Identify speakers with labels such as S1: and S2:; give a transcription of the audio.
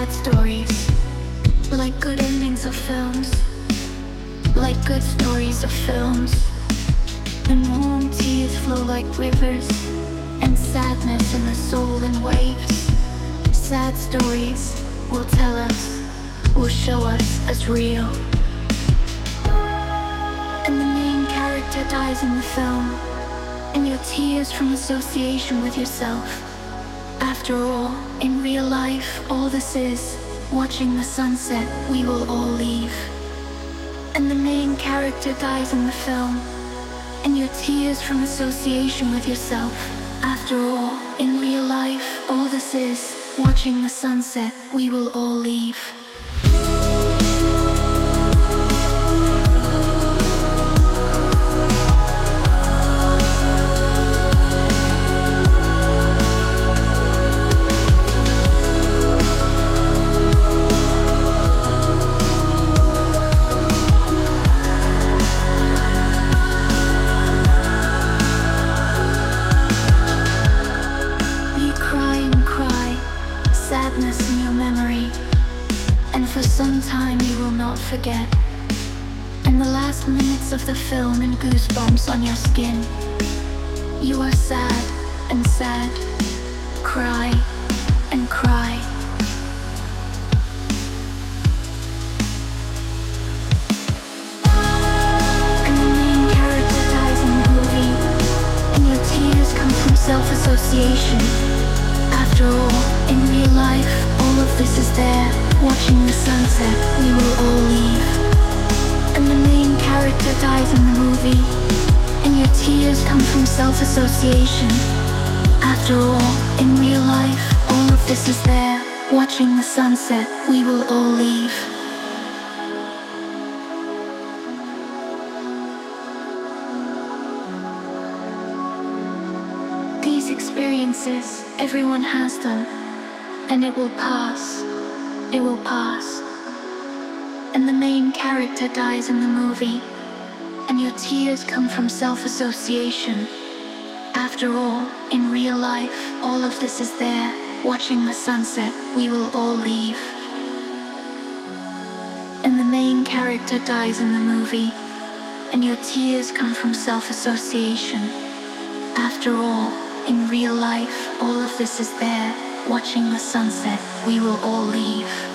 S1: sad stories, like good endings of films, like good stories of films. And warm tears flow like rivers, and sadness in the soul in waves. Sad stories will tell us, will show us as real. And the main character dies in the film, and your tears from association with yourself. After all, in real life, all this is watching the sunset, we will all leave. And the main character dies in the film, and your tears from association with yourself. After all, in real life, all this is watching the sunset, we will all leave. Sadness in your memory, and for some time you will not forget. And the last minutes of the film and goosebumps on your skin. You are sad and sad, cry and cry. And the main character dies in the movie, and your tears come from self-association. After all, in real life, all of this is there. Watching the sunset, we will all leave. And the main character dies in the movie, and your tears come from self-association. After all, in real life, all of this is there. Watching the sunset, we will all leave. These experiences, everyone has them, and it will pass, it will pass. And the main character dies in the movie, and your tears come from self-association. After all, in real life, all of this is there. Watching the sunset, we will all leave. And the main character dies in the movie, and your tears come from self-association. After all, in real life, all of this is there. Watching the sunset, we will all leave.